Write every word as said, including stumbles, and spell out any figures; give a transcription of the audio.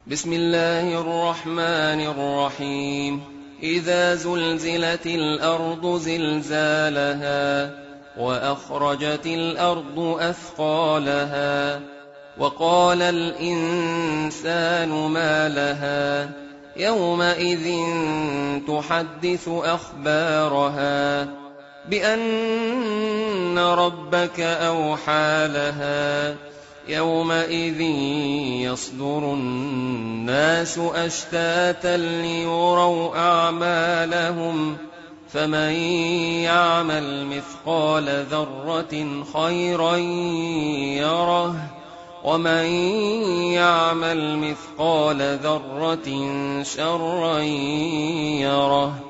بسم الله الرحمن الرحيم إذا زلزلت الأرض زلزالها وأخرجت الأرض أثقالها وقال الإنسان ما لها يومئذ تحدث أخبارها بأن ربك أوحى لها يومئذ يصدر الناس أشتاتا ليروا أعمالهم فمن يعمل مثقال ذرة خيرا يره ومن يعمل مثقال ذرة شرا يره